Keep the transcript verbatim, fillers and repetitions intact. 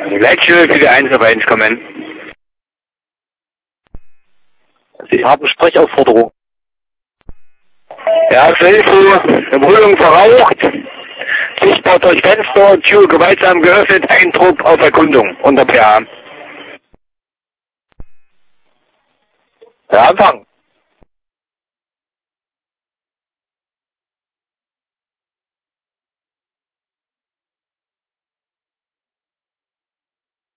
Leitstelle für die eins auf eins kommen. Sie haben Sprechaufforderung. Ja, Felfo, Wohnung verraucht, sichtbar durch Fenster, Tür gewaltsam geöffnet, ein Trupp auf Erkundung, unter P A. Ja, Anfang.